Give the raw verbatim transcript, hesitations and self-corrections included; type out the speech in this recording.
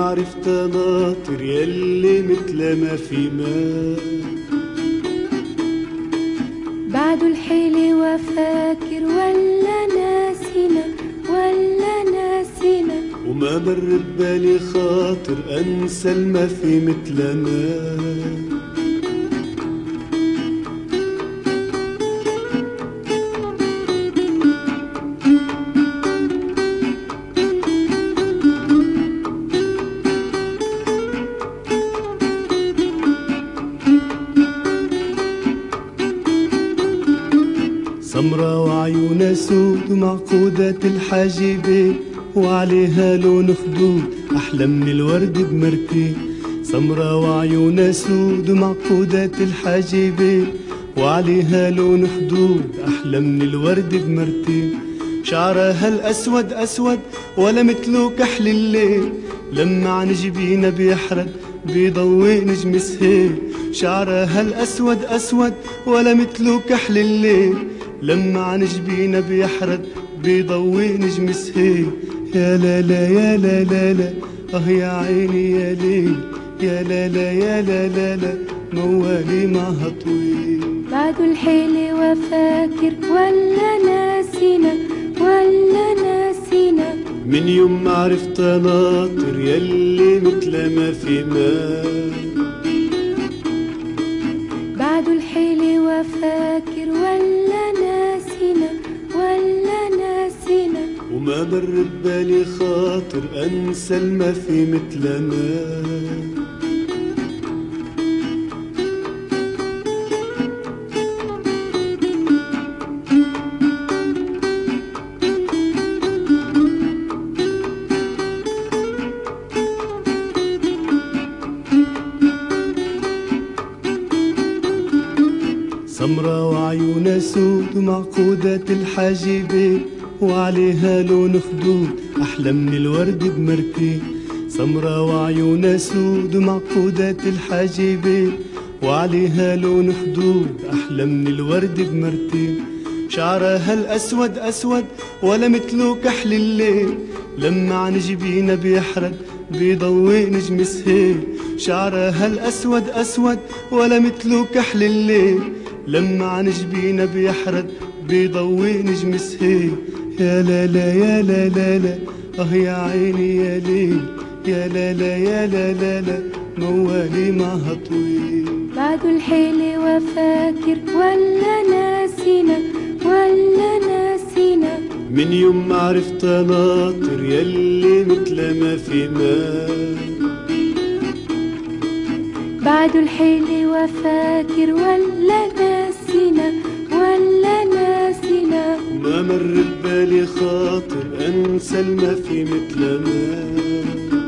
عرفت ناطر يلي مثل ما في ماء. بعد الحيل وفاكر ولا ناسينا ولا ناسينا، وما مر ببالي خاطر انسى الما في مثلنا. سمرة وعيونها سود ومعقودة الحاجبين، وعليها لون خدود أحلى من الورد بمرتين. سمرة وعيونها سود ومعقودة الحاجبين، وعليها لون خدود أحلى من الورد بمرتين. شعرها الأسود أسود ولا مثله كحل الليل، لما عن جبينها بيحرد بيضوي نجم سهيل. شعرها الأسود أسود ولا مثله كحل الليل، لما عن جبينها بيحرد بيضوي نجم سهيل. يا لا لا يا لا لا لا اه يا عيني يا ليل، يا لا لا يا لا لا لا موالي معها طويل. بعد الحيل وفاكر ولا ناسينا ولا ناسينا، من يوم ما عرفت ناطر يلي مثل ما في ماء. بعد الحيل وفاكر ولا ناسينا ولا ناسينا، وما مر ببالي خاطر انسى الما في مثلنا. سمرة وعيونها سود ومعقودة الحاجبين، وعليها لون خدود أحلى من الورد بمرتين. سمرة وعيونها سود ومعقودة الحاجبين، وعليها لون خدود أحلى من الورد بمرتين. شعرها الأسود أسود ولا مثله كحل الليل، لما عن جبينها بيحرد بيضوي نجم سهيل. شعرها الأسود أسود ولا مثله كحل الليل، لما عن جبينها بيحرد بيضوي نجم سهيل. يا لا لا يا لا لا لا اه يا عيني يا ليل، يا لا لا يا لا لا لا موالي معها طويل. بعد الحيل وفاكر ولا ناسينا ولا ناسينا، من يوم ما عرفت ناطر يلي مثل ما في ماء. بعد الحيل وفاكر ولا ناسينا ولا ناسينا، وما مر ببالي خاطر انسى الما في مثلنا.